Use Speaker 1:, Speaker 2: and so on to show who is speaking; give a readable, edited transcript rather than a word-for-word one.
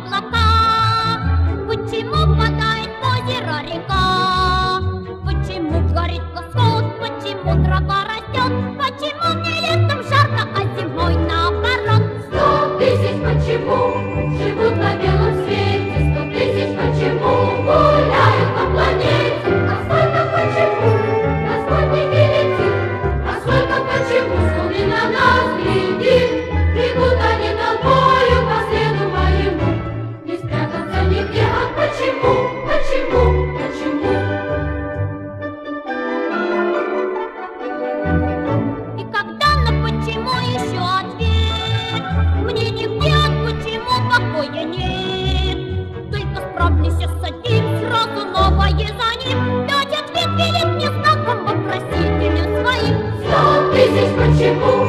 Speaker 1: облака? Почему падает в озеро река? Почему горит восход? Почему трава растет? Почему мне летом жарко, а зимой наоборот?
Speaker 2: 100 тысяч почему живут на белом свете, 100 тысяч почему гуляют по планете. А сколько почему на спутнике летит, а сколько почему с Луны на нас глядит. Бегут они толпою по следу моему, не спрятаться нигде. А почему, почему, почему?
Speaker 1: И когда на почему еще ответ? Мне нигде от почему покоя нет. Только справлюсь с одним, сразу новое за ним. Дать ответ велит мне знаком вопросительным своим.
Speaker 2: 100 тысяч почему